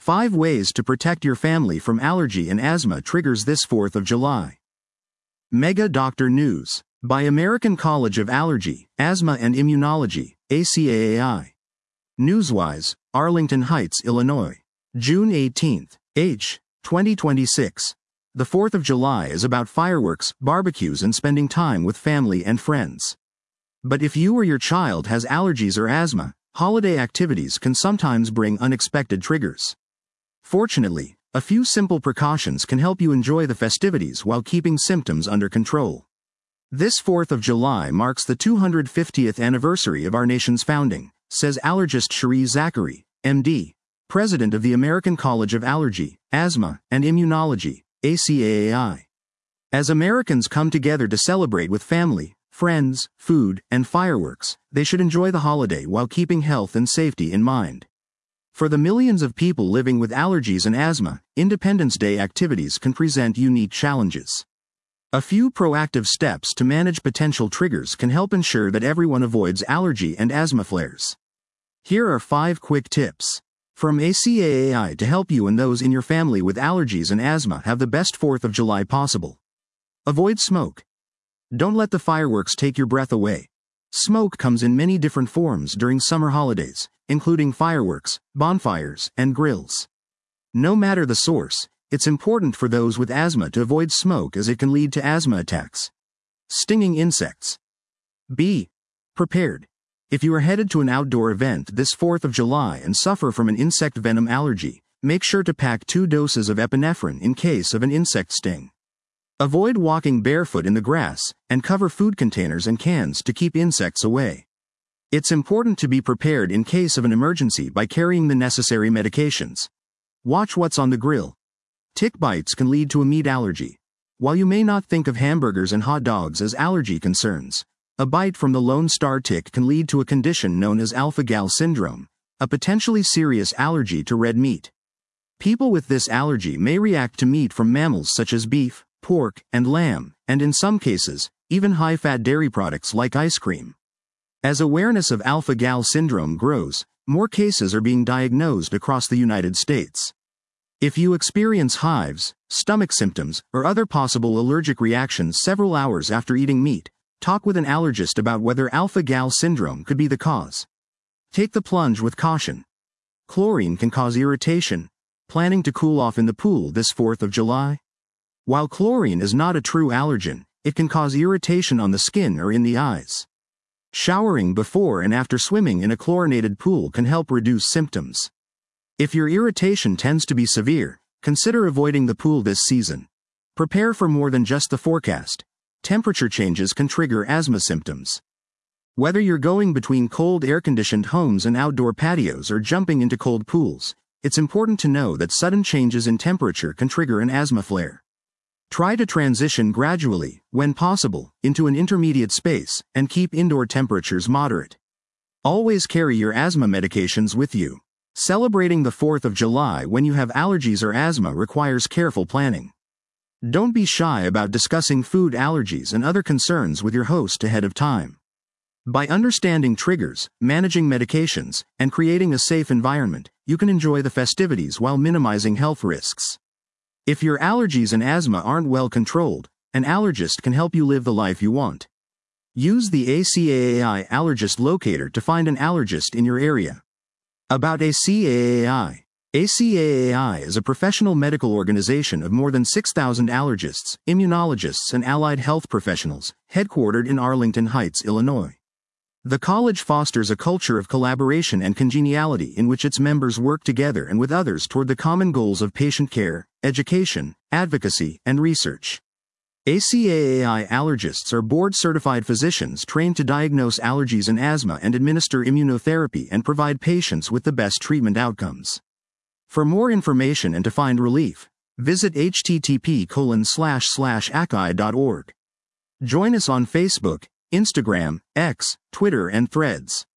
5 ways to protect your family from allergy and asthma triggers this 4th of July. Mega Doctor News by American College of Allergy, Asthma and Immunology, ACAAI. Newswise, Arlington Heights, Illinois. June 18, 2026. The 4th of July is about fireworks, barbecues and spending time with family and friends. But if you or your child has allergies or asthma, holiday activities can sometimes bring unexpected triggers. Fortunately, a few simple precautions can help you enjoy the festivities while keeping symptoms under control. This 4th of July marks the 250th anniversary of our nation's founding, says allergist Cherie Zachary, MD, president of the American College of Allergy, Asthma, and Immunology, ACAAI. As Americans come together to celebrate with family, friends, food, and fireworks, they should enjoy the holiday while keeping health and safety in mind. For the millions of people living with allergies and asthma, Independence Day activities can present unique challenges. A few proactive steps to manage potential triggers can help ensure that everyone avoids allergy and asthma flares. Here are 5 quick tips from ACAAI to help you and those in your family with allergies and asthma have the best 4th of July possible. Avoid smoke. Don't let the fireworks take your breath away. Smoke comes in many different forms during summer holidays, including fireworks, bonfires, and grills. No matter the source, it's important for those with asthma to avoid smoke as it can lead to asthma attacks. Stinging insects. Be prepared. If you are headed to an outdoor event this 4th of July and suffer from an insect venom allergy, make sure to pack 2 doses of epinephrine in case of an insect sting. Avoid walking barefoot in the grass, and cover food containers and cans to keep insects away. It's important to be prepared in case of an emergency by carrying the necessary medications. Watch what's on the grill. Tick bites can lead to a meat allergy. While you may not think of hamburgers and hot dogs as allergy concerns, a bite from the Lone Star tick can lead to a condition known as alpha-gal syndrome, a potentially serious allergy to red meat. People with this allergy may react to meat from mammals such as beef, pork, and lamb, and in some cases, even high-fat dairy products like ice cream. As awareness of alpha-gal syndrome grows, more cases are being diagnosed across the United States. If you experience hives, stomach symptoms, or other possible allergic reactions several hours after eating meat, talk with an allergist about whether alpha-gal syndrome could be the cause. Take the plunge with caution. Chlorine can cause irritation. Planning to cool off in the pool this 4th of July? While chlorine is not a true allergen, it can cause irritation on the skin or in the eyes. Showering before and after swimming in a chlorinated pool can help reduce symptoms. If your irritation tends to be severe, consider avoiding the pool this season. Prepare for more than just the forecast. Temperature changes can trigger asthma symptoms. Whether you're going between cold air-conditioned homes and outdoor patios or jumping into cold pools, it's important to know that sudden changes in temperature can trigger an asthma flare. Try to transition gradually, when possible, into an intermediate space, and keep indoor temperatures moderate. Always carry your asthma medications with you. Celebrating the 4th of July when you have allergies or asthma requires careful planning. Don't be shy about discussing food allergies and other concerns with your host ahead of time. By understanding triggers, managing medications, and creating a safe environment, you can enjoy the festivities while minimizing health risks. If your allergies and asthma aren't well controlled, an allergist can help you live the life you want. Use the ACAAI Allergist Locator to find an allergist in your area. About ACAAI. ACAAI is a professional medical organization of more than 6,000 allergists, immunologists and allied health professionals, headquartered in Arlington Heights, Illinois. The college fosters a culture of collaboration and congeniality in which its members work together and with others toward the common goals of patient care, education, advocacy, and research. ACAAI allergists are board-certified physicians trained to diagnose allergies and asthma and administer immunotherapy and provide patients with the best treatment outcomes. For more information and to find relief, visit http://acai.org. Join us on Facebook, Instagram, X, Twitter and Threads.